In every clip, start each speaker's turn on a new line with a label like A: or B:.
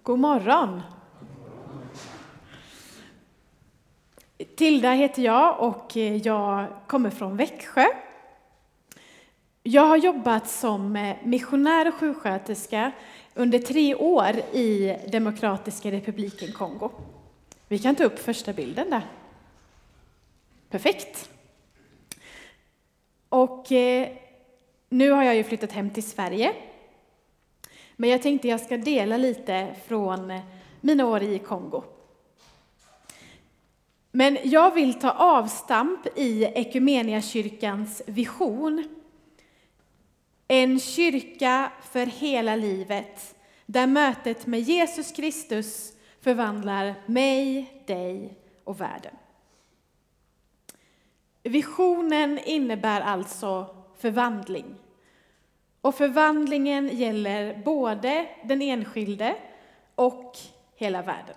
A: God morgon! Tilda heter jag och jag kommer från Växjö. Jag har jobbat som missionär och sjuksköterska under 3 år i Demokratiska republiken Kongo. Vi kan ta upp första bilden där. Perfekt. Och nu har jag ju flyttat hem till Sverige. Men jag tänkte jag ska dela lite från mina år i Kongo. Men jag vill ta avstamp i Equmeniakyrkans vision. En kyrka för hela livet, där mötet med Jesus Kristus förvandlar mig, dig och världen. Visionen innebär alltså förvandling. Och förvandlingen gäller både den enskilde och hela världen.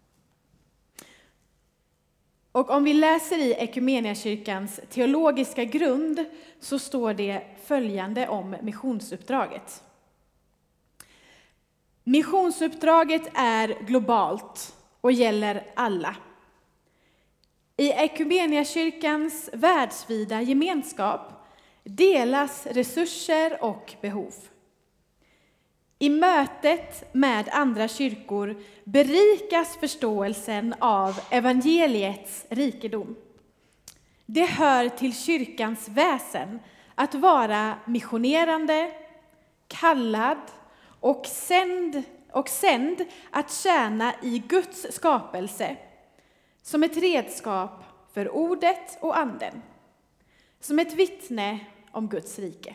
A: Och om vi läser i Equmeniakyrkans teologiska grund så står det följande om missionsuppdraget. Missionsuppdraget är globalt och gäller alla. I Equmeniakyrkans världsvida gemenskap delas resurser och behov. I mötet med andra kyrkor berikas förståelsen av evangeliets rikedom. Det hör till kyrkans väsen att vara missionerande, kallad och sänd att tjäna i Guds skapelse som ett redskap för ordet och anden, som ett vittne om Guds rike.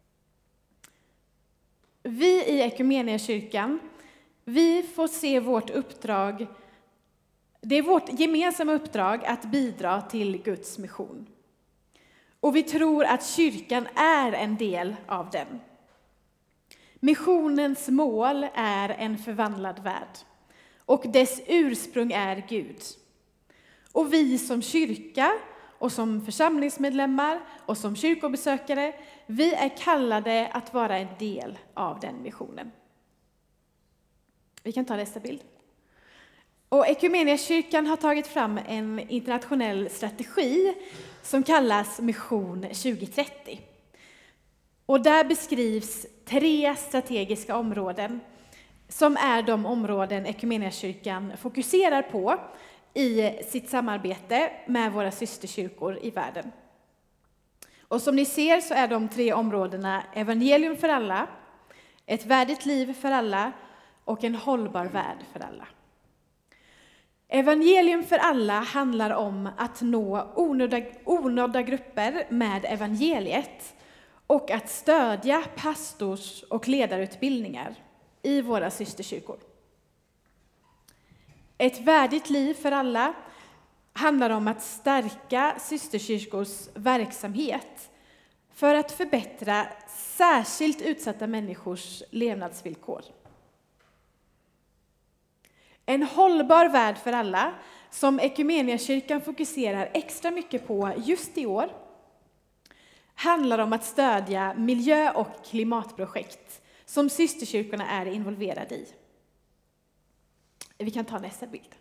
A: Vi i Equmeniakyrkan, vi får se vårt uppdrag, det är vårt gemensamma uppdrag att bidra till Guds mission. Och vi tror att kyrkan är en del av den. Missionens mål är en förvandlad värld och dess ursprung är Gud. Och vi som kyrka och som församlingsmedlemmar och som kyrkobesökare, vi är kallade att vara en del av den missionen. Vi kan ta nästa bild. Och Equmeniakyrkan har tagit fram en internationell strategi som kallas Mission 2030. Och där beskrivs 3 strategiska områden som är de områden Equmeniakyrkan fokuserar på i sitt samarbete med våra systerkyrkor i världen. Och som ni ser så är de 3 områdena evangelium för alla, ett värdigt liv för alla och en hållbar värld för alla. Evangelium för alla handlar om att nå onådda grupper med evangeliet och att stödja pastors- och ledarutbildningar i våra systerkyrkor. Ett värdigt liv för alla handlar om att stärka systerkyrkors verksamhet för att förbättra särskilt utsatta människors levnadsvillkor. En hållbar värld för alla, som Equmeniakyrkan fokuserar extra mycket på just i år, handlar om att stödja miljö- och klimatprojekt som systerkyrkorna är involverade i. Vi kan ta nästa bild.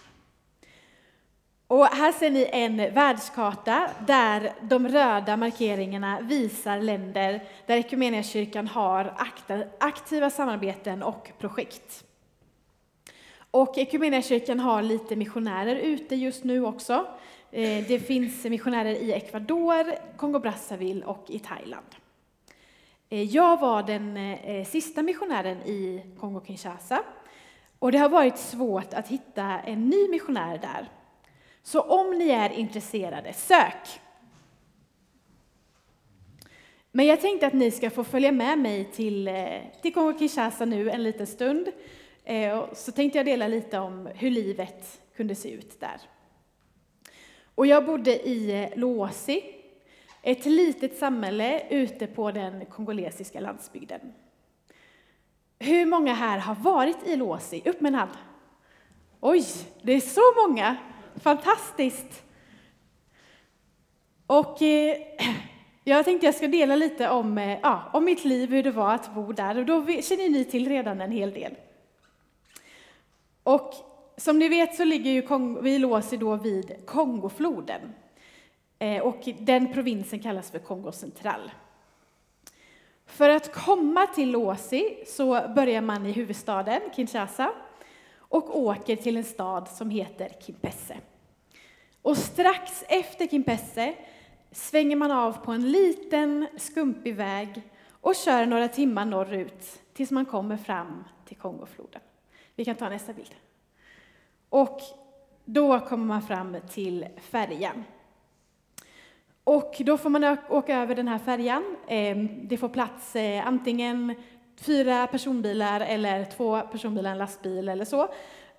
A: Och här ser ni en världskarta där de röda markeringarna visar länder där Equmeniakyrkan har aktiva samarbeten och projekt. Och Equmeniakyrkan har lite missionärer ute just nu också. Det finns missionärer i Ecuador, Kongo-Brazzaville och i Thailand. Jag var den sista missionären i Kongo-Kinshasa. Och det har varit svårt att hitta en ny missionär där. Så om ni är intresserade, sök! Men jag tänkte att ni ska få följa med mig till Kongo-Kinshasa nu en liten stund. Så tänkte jag dela lite om hur livet kunde se ut där. Och jag bodde i Luosi, ett litet samhälle ute på den kongolesiska landsbygden. Hur många här har varit i Luosi? Upp med en hand. Oj, det är så många. Fantastiskt. Och jag tänkte jag ska dela lite om mitt liv, hur det var att bo där. Och då känner ni till redan en hel del. Och som ni vet så ligger ju Luosi då vid Kongofloden. Och den provinsen kallas för Kongo Central. För att komma till Luosi så börjar man i huvudstaden Kinshasa och åker till en stad som heter Kimpese. Och strax efter Kimpese svänger man av på en liten skumpig väg och kör några timmar norrut tills man kommer fram till Kongofloden. Vi kan ta nästa bild. Och då kommer man fram till färjan. Och då får man åka över den här färjan. Det får plats antingen 4 personbilar eller 2 personbilar, en lastbil eller så.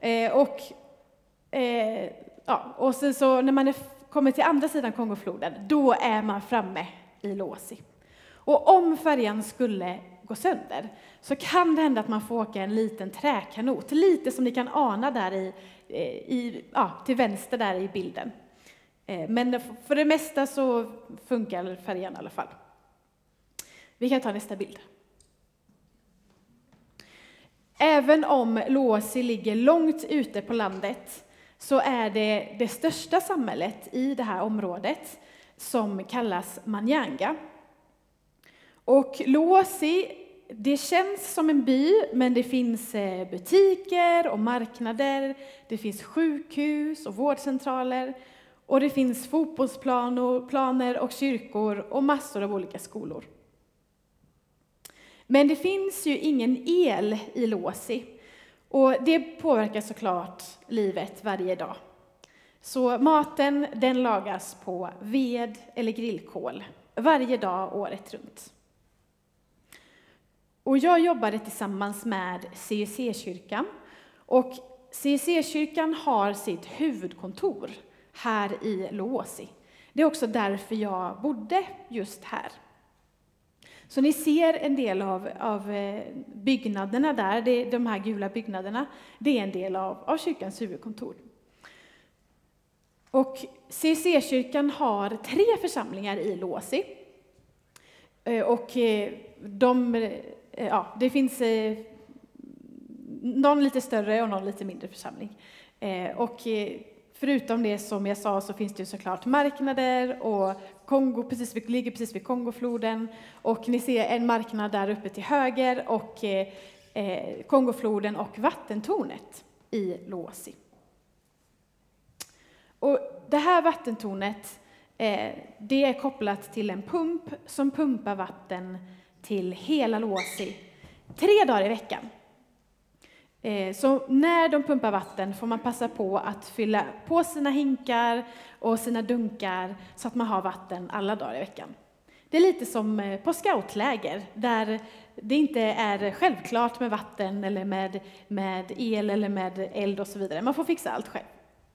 A: Och sen så när man kommer till andra sidan Kongofloden, då är man framme i Luosi. Och om färjan skulle gå sönder så kan det hända att man får åka en liten träkanot, lite som ni kan ana där till vänster där i bilden. Men för det mesta så funkar färjan i alla fall. Vi kan ta nästa bild. Även om Luosi ligger långt ute på landet så är det största samhället i det här området som kallas Manyanga. Och Luosi, det känns som en by, men det finns butiker och marknader, det finns sjukhus och vårdcentraler, och det finns fotbollsplaner och kyrkor och massor av olika skolor. Men det finns ju ingen el i Luosi, och det påverkar såklart livet varje dag. Så maten, den lagas på ved eller grillkol varje dag året runt. Och jag jobbade tillsammans med CEC-kyrkan, och CEC-kyrkan har sitt huvudkontor här i Luosi. Det är också därför jag bodde just här. Så ni ser en del av byggnaderna där, de här gula byggnaderna, det är en del av kyrkans huvudkontor. Och CEC-kyrkan har 3 församlingar i Luosi. Och det finns någon lite större och någon lite mindre församling. Och förutom det som jag sa så finns det ju såklart marknader, och Kongo ligger precis vid Kongofloden. Och ni ser en marknad där uppe till höger, och Kongofloden och vattentornet i Luosi. Och det här vattentornet, det är kopplat till en pump som pumpar vatten till hela Luosi 3 dagar i veckan. Så när de pumpar vatten får man passa på att fylla på sina hinkar och sina dunkar så att man har vatten alla dagar i veckan. Det är lite som på scoutläger där det inte är självklart med vatten eller med el eller med eld och så vidare. Man får fixa allt själv.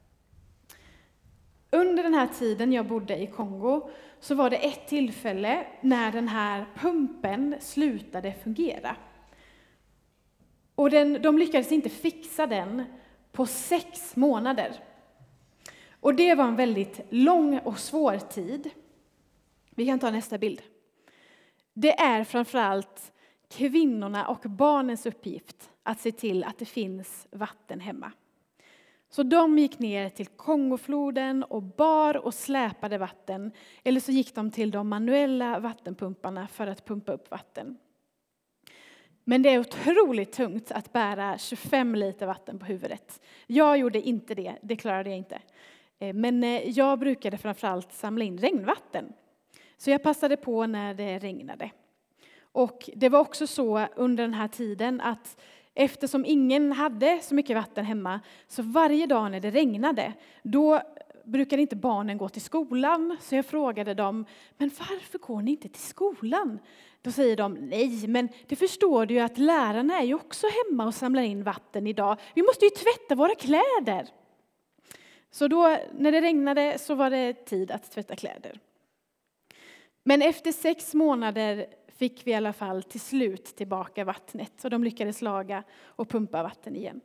A: Under den här tiden jag bodde i Kongo så var det ett tillfälle när den här pumpen slutade fungera. Och de lyckades inte fixa den på 6 månader. Och det var en väldigt lång och svår tid. Vi kan ta nästa bild. Det är framförallt kvinnorna och barnens uppgift att se till att det finns vatten hemma. Så de gick ner till Kongofloden och bar och släpade vatten. Eller så gick de till de manuella vattenpumparna för att pumpa upp vatten. Men det är otroligt tungt att bära 25 liter vatten på huvudet. Jag gjorde inte det, det klarade jag inte. Men jag brukade framförallt samla in regnvatten. Så jag passade på när det regnade. Och det var också så under den här tiden att eftersom ingen hade så mycket vatten hemma, så varje dag när det regnade, då brukade inte barnen gå till skolan. Så jag frågade dem, men varför går ni inte till skolan? Då säger de, nej, men det förstår du ju att lärarna är ju också hemma och samlar in vatten idag. Vi måste ju tvätta våra kläder. Så då, när det regnade, så var det tid att tvätta kläder. Men efter 6 månader fick vi i alla fall till slut tillbaka vattnet. Och de lyckades laga och pumpa vatten igen.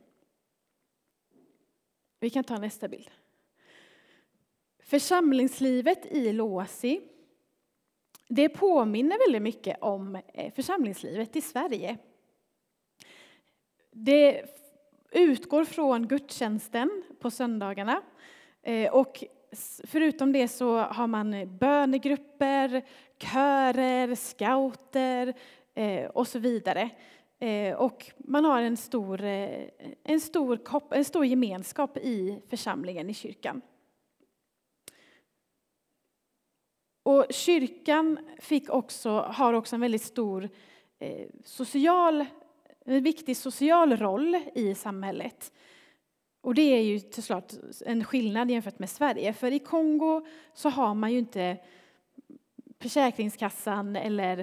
A: Vi kan ta nästa bild. Församlingslivet i Luosi, det påminner väldigt mycket om församlingslivet i Sverige. utgår från gudstjänsten på söndagarna. Och förutom det så har man bönegrupper, körer, scouter och så vidare. Och man har en stor gemenskap i församlingen i kyrkan. Och kyrkan har också en väldigt stor viktig social roll i samhället. Och det är ju såklart en skillnad jämfört med Sverige. För i Kongo så har man ju inte Försäkringskassan eller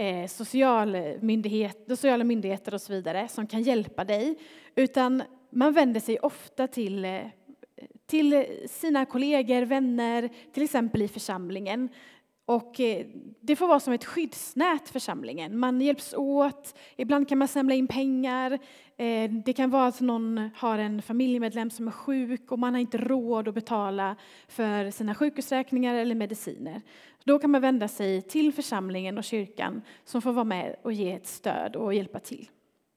A: sociala myndigheter och så vidare som kan hjälpa dig. Utan man vänder sig ofta till sina kollegor, vänner, till exempel i församlingen. Och det får vara som ett skyddsnät, församlingen. Man hjälps åt, ibland kan man samla in pengar. Det kan vara att någon har en familjemedlem som är sjuk och man har inte råd att betala för sina sjukhusräkningar eller mediciner. Då kan man vända sig till församlingen och kyrkan som får vara med och ge ett stöd och hjälpa till.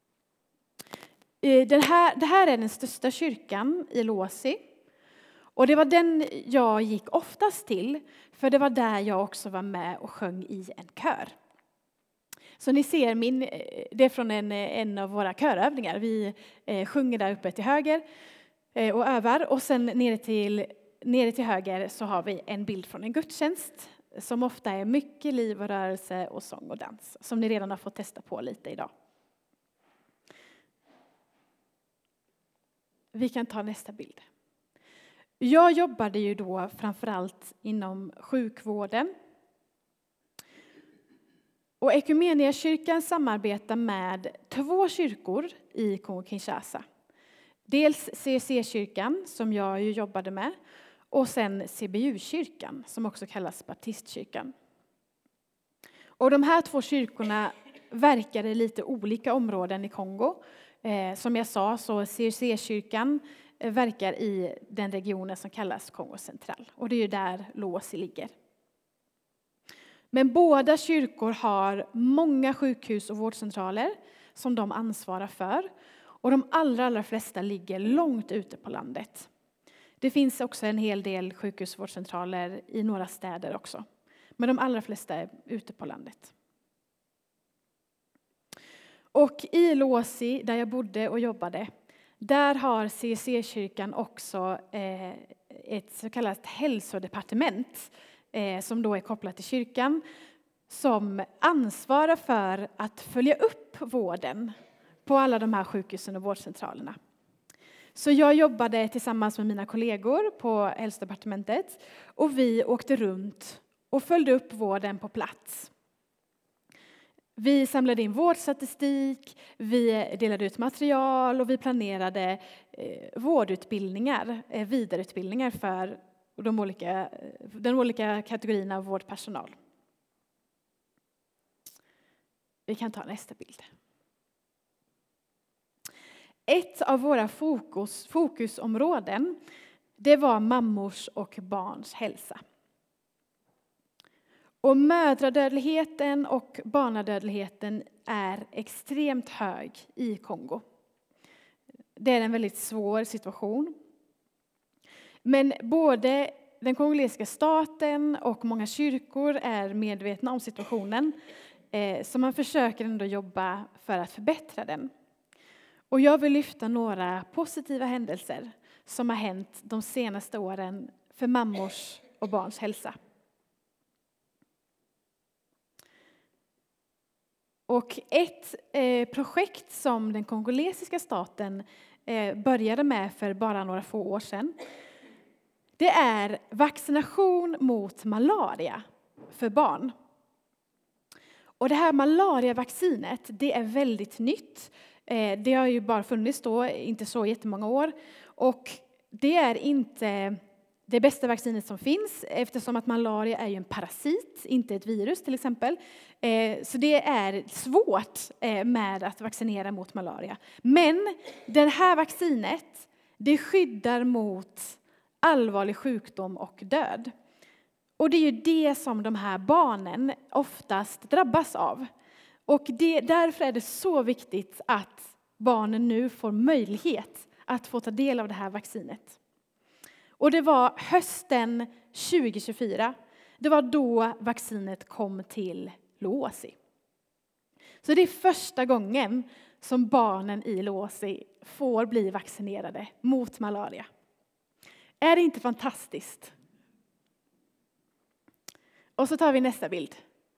A: Det här är den största kyrkan i Luosi. Och det var den jag gick oftast till, för det var där jag också var med och sjöng i en kör. Så ni ser det är från en av våra körövningar. Vi sjunger där uppe till höger och övar. Och sen nere till höger så har vi en bild från en gudstjänst som ofta är mycket liv och rörelse och sång och dans. Som ni redan har fått testa på lite idag. Vi kan ta nästa bild. Jag jobbade ju då framförallt inom sjukvården. Och Equmeniakyrkan samarbetar med 2 kyrkor i Kongo-Kinshasa. Dels CEC-kyrkan som jag ju jobbade med och sen CBU-kyrkan som också kallas baptistkyrkan. Och de här 2 kyrkorna verkar i lite olika områden i Kongo. Som jag sa så CEC-kyrkan verkar i den regionen som kallas Kongo Central. Och det är ju där Luosi ligger. Men båda kyrkor har många sjukhus och vårdcentraler som de ansvarar för. Och de allra flesta ligger långt ute på landet. Det finns också en hel del sjukhus och vårdcentraler i några städer också. Men de allra flesta är ute på landet. Och i Luosi, där jag bodde och jobbade, där har CEC-kyrkan också ett så kallat hälsodepartement som då är kopplat till kyrkan, som ansvarar för att följa upp vården på alla de här sjukhusen och vårdcentralerna. Så jag jobbade tillsammans med mina kollegor på hälsodepartementet och vi åkte runt och följde upp vården på plats. Vi samlade in vårdstatistik, vi delade ut material och vi planerade vårdutbildningar, vidareutbildningar för de olika kategorierna av vårdpersonal. Vi kan ta nästa bild. Ett av våra fokusområden, det var mammors och barns hälsa. Och mödradödligheten och barnadödligheten är extremt hög i Kongo. Det är en väldigt svår situation. Men både den kongolesiska staten och många kyrkor är medvetna om situationen. Så man försöker ändå jobba för att förbättra den. Och jag vill lyfta några positiva händelser som har hänt de senaste åren för mammors och barns hälsa. Och ett projekt som den kongolesiska staten började med för bara några få år sedan, det är vaccination mot malaria för barn. Och det här malariavaccinet, det är väldigt nytt. Det har ju bara funnits då, inte så jättemånga år. Och det är inte det bästa vaccinet som finns, eftersom att malaria är ju en parasit, inte ett virus till exempel. Så det är svårt med att vaccinera mot malaria. Men det här vaccinet, det skyddar mot allvarlig sjukdom och död. Och det är ju det som de här barnen oftast drabbas av. Och därför är det så viktigt att barnen nu får möjlighet att få ta del av det här vaccinet. Och det var hösten 2024. Det var då vaccinet kom till Luosi. Så det är första gången som barnen i Luosi får bli vaccinerade mot malaria. Är det inte fantastiskt? Och så tar vi nästa bild.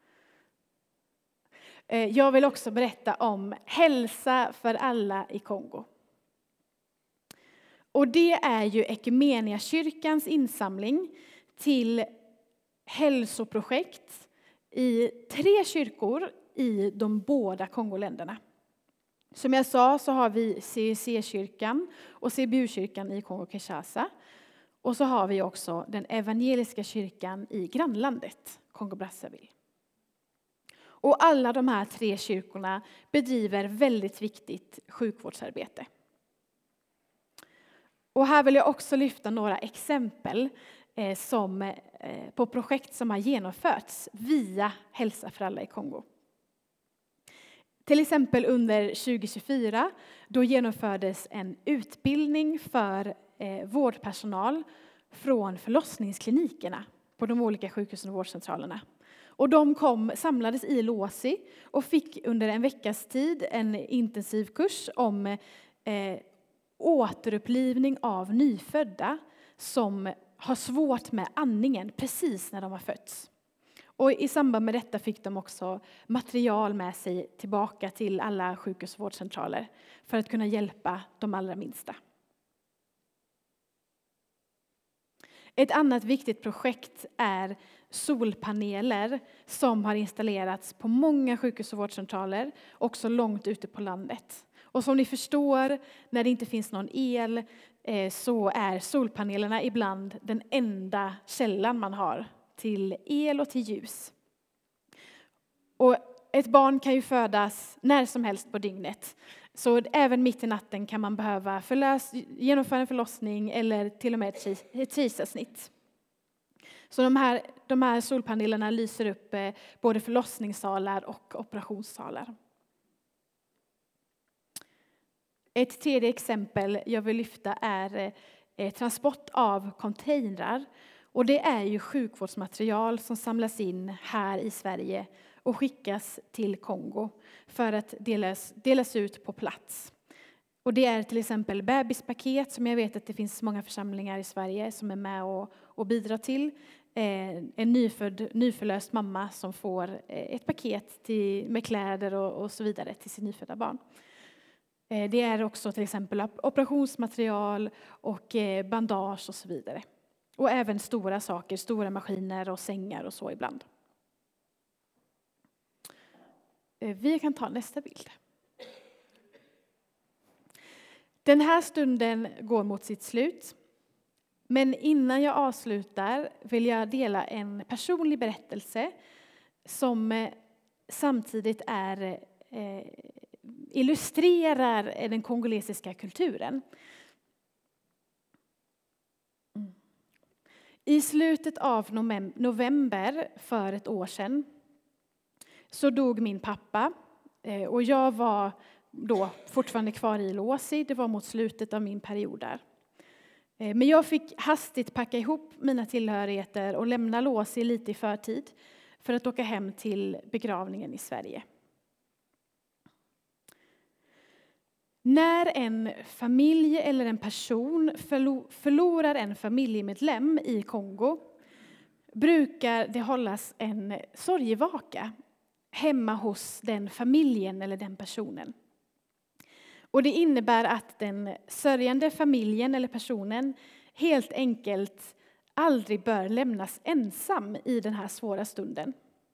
A: Jag vill också berätta om Hälsa för alla i Kongo. Och det är ju Equmeniakyrkans insamling till hälsoprojekt i 3 kyrkor i de båda Kongoländerna. Som jag sa så har vi CEC-kyrkan och CBU-kyrkan i Kongo-Kinshasa. Och så har vi också den evangeliska kyrkan i grannlandet, Kongo-Brazzaville. Och alla de här 3 kyrkorna bedriver väldigt viktigt sjukvårdsarbete. Och här vill jag också lyfta några exempel på projekt som har genomförts via Hälsa för alla i Kongo. Till exempel under 2024 då genomfördes en utbildning för vårdpersonal från förlossningsklinikerna på de olika sjukhusen och vårdcentralerna. Och de samlades i Luosi och fick under en veckas tid en intensiv kurs om återupplivning av nyfödda som har svårt med andningen precis när de har fötts. Och i samband med detta fick de också material med sig tillbaka till alla sjukhus och vårdcentraler för att kunna hjälpa de allra minsta. Ett annat viktigt projekt är solpaneler som har installerats på många sjukhus och vårdcentraler, också långt ute på landet. Och som ni förstår, när det inte finns någon el så är solpanelerna ibland den enda källan man har till el och till ljus. Och ett barn kan ju födas när som helst på dygnet. Så även mitt i natten kan man behöva genomföra en förlossning eller till och med ett kejsarsnitt. Så de här solpanelerna lyser upp både förlossningssalar och operationssalar. Ett tredje exempel jag vill lyfta är transport av containrar. Och det är ju sjukvårdsmaterial som samlas in här i Sverige och skickas till Kongo för att delas ut på plats. Och det är till exempel bebispaket som jag vet att det finns många församlingar i Sverige som är med och bidrar till. En nyförlöst mamma som får ett paket med kläder och så vidare till sin nyfödda barn. Det är också till exempel operationsmaterial och bandage och så vidare. Och även stora saker, stora maskiner och sängar och så ibland. Vi kan ta nästa bild. Den här stunden går mot sitt slut. Men innan jag avslutar vill jag dela en personlig berättelse som samtidigt illustrerar den kongolesiska kulturen. I slutet av november för ett år sedan så dog min pappa och jag var då fortfarande kvar i Luosi. Det var mot slutet av min period där. Men jag fick hastigt packa ihop mina tillhörigheter och lämna Luosi lite i förtid för att åka hem till begravningen i Sverige. När en familj eller en person förlorar en familjemedlem i Kongo brukar det hållas en sorgevaka hemma hos den familjen eller den personen. Och det innebär att den sörjande familjen eller personen helt enkelt aldrig bör lämnas ensam i den här svåra stunden.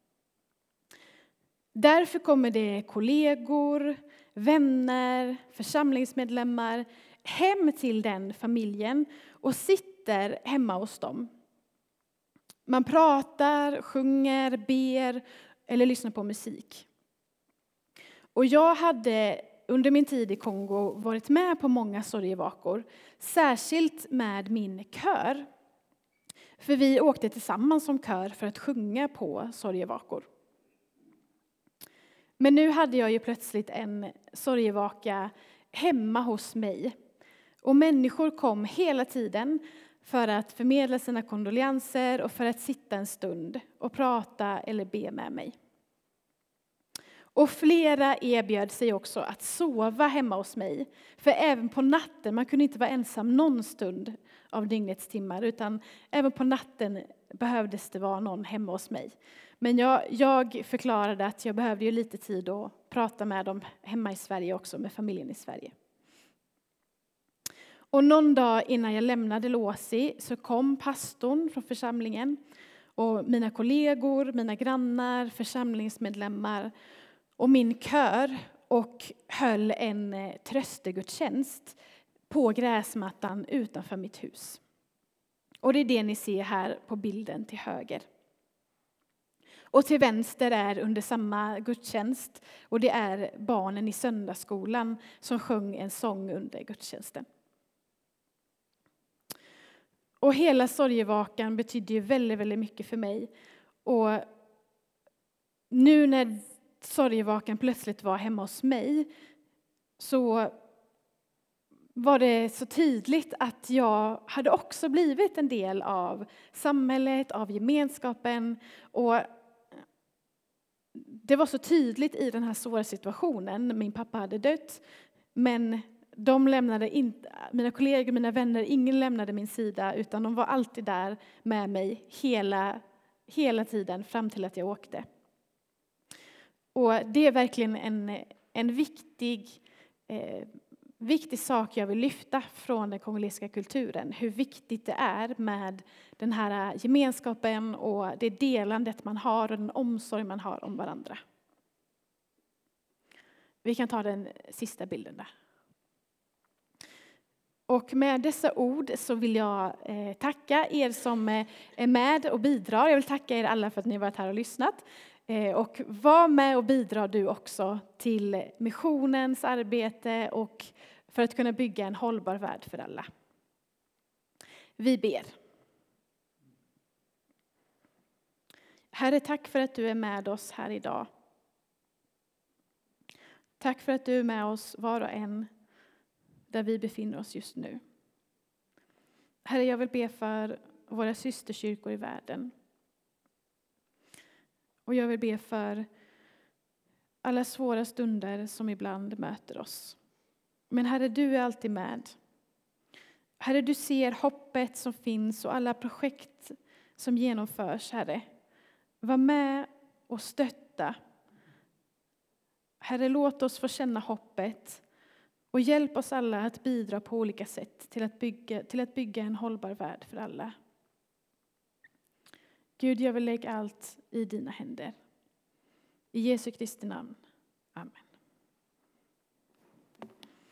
A: Därför kommer det kollegor, vänner, församlingsmedlemmar hem till den familjen och sitter hemma hos dem. Man pratar, sjunger, ber eller lyssnar på musik. Och jag hade under min tid i Kongo varit med på många sorgevakor, särskilt med min kör. För vi åkte tillsammans som kör för att sjunga på sorgevakor. Men nu hade jag ju plötsligt en sorgevaka hemma hos mig. Och människor kom hela tiden för att förmedla sina kondolenser och för att sitta en stund och prata eller be med mig. Och flera erbjöd sig också att sova hemma hos mig. För även på natten, man kunde inte vara ensam någon stund av dygnets timmar, utan även på natten behövdes det vara någon hemma hos mig. Men jag förklarade att jag behövde ju lite tid att prata med dem hemma i Sverige också, med familjen i Sverige. Och någon dag innan jag lämnade Låsi så kom pastorn från församlingen och mina kollegor, mina grannar, församlingsmedlemmar och min kör och höll en tröstegudstjänst på gräsmattan utanför mitt hus. Och det är det ni ser här på bilden till höger. Och till vänster är under samma gudstjänst, och det är barnen i söndagsskolan som sjöng en sång under gudstjänsten. Och hela sorgevakan betydde ju väldigt, väldigt mycket för mig. Och nu när sorgevakan plötsligt var hemma hos mig så var det så tydligt att jag hade också blivit en del av samhället, av gemenskapen. Och det var så tydligt i den här svåra situationen. Min pappa hade dött, men de lämnade inte, mina kollegor, mina vänner, ingen lämnade min sida, utan de var alltid där med mig hela tiden fram till att jag åkte. Och det är verkligen en viktig sak jag vill lyfta från den kongolesiska kulturen. Hur viktigt det är med den här gemenskapen och det delandet man har och den omsorg man har om varandra. Vi kan ta den sista bilden där. Och med dessa ord så vill jag tacka er som är med och bidrar. Jag vill tacka er alla för att ni har varit här och lyssnat. Och var med och bidra du också till missionens arbete och för att kunna bygga en hållbar värld för alla. Vi ber. Herre, tack för att du är med oss här idag. Tack för att du är med oss var och en där vi befinner oss just nu. Herre, jag vill be för våra systerkyrkor i världen. Och jag vill be för alla svåra stunder som ibland möter oss. Men Herre, du är alltid med. Herre, du ser hoppet som finns och alla projekt som genomförs, Herre. Var med och stötta. Herre, låt oss få känna hoppet. Och hjälp oss alla att bidra på olika sätt till att bygga en hållbar värld för alla. Gud, jag vill lägga allt i dina händer. I Jesu Kristi namn. Amen.